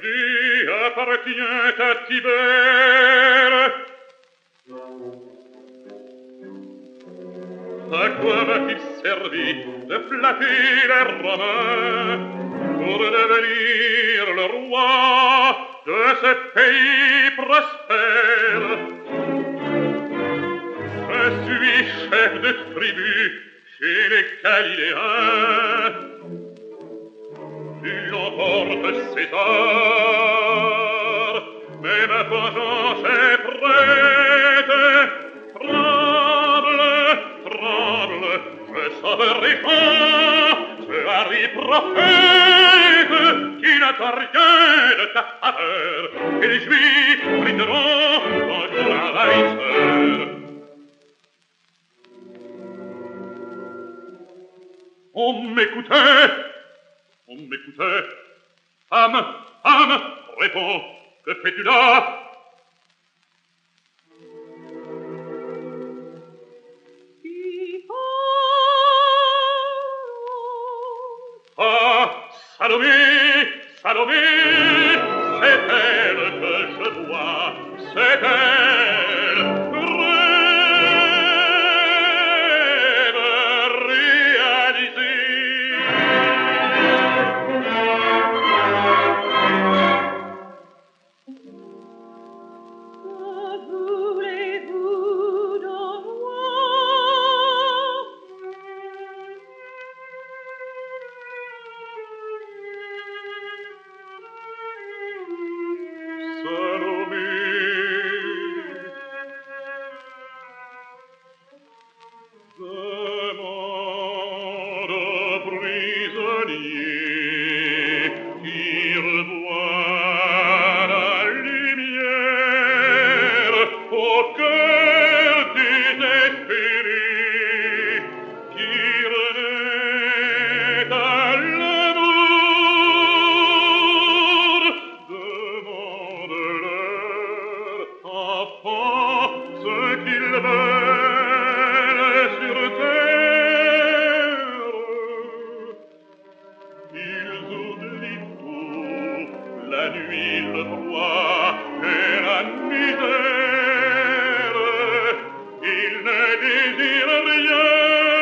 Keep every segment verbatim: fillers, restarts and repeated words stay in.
Dieu appartient à Tibère. À quoi va-t-il servir de flatter les Romains pour devenir le roi de ce pays prospère? Je suis chef de tribu chez les Galiléens. Il emporte César, mais ma vengeance est prête. Tremble, tremble, je sauverai Jean, ce Harry prophète, qui n'attend rien de ta faveur, et les Juifs brindront contre l'envahisseur. On m'écoutait, on m'écoutait. Femme, femme, réponds, que fais-tu là? Ah, Salomé, Salomé, c'est elle que je vois, c'est elle. Rêve réalisé. Que voulez-vous de moi? Salomé, demande au prisonnier qui revoit la lumière au cœur désespéré qui renaît à l'amour. Demande-leur, enfant, ce qu'ils veulent sur terre. Ils oublient tout, la nuit, le froid et la misère. Ils ne désirent rien,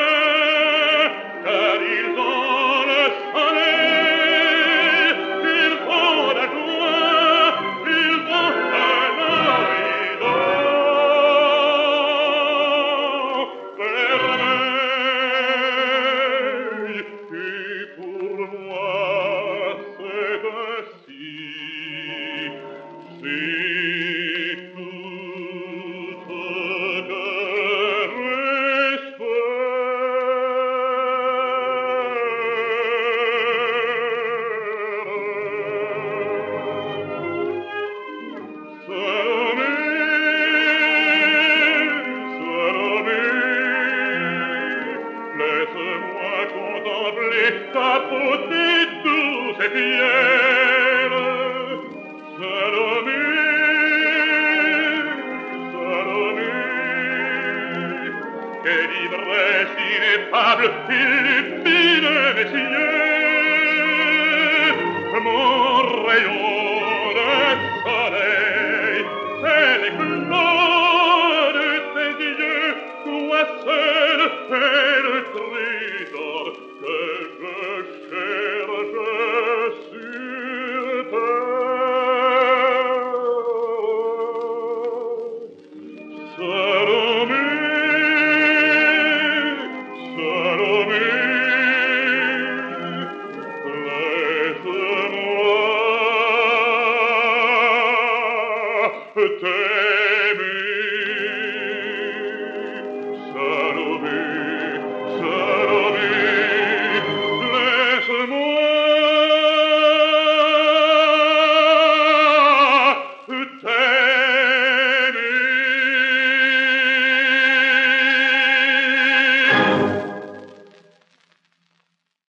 car ils ont le soleil, ils ont la joie, ils ont un horizon vermeil. Et pour moi, c'est ainsi, c'est tout ce que j'espère. Salomé, Salomé, laisse-moi contempler ta beauté douce et fière. Salomé, Salomé, quelle ivresse ineffable illumine mes yeux. Mon rayon de soleil, c'est l'éclat de tes yeux. Toi seul es le trésor que je cherche sur terre. Salomé, Salomé, laisse-moi te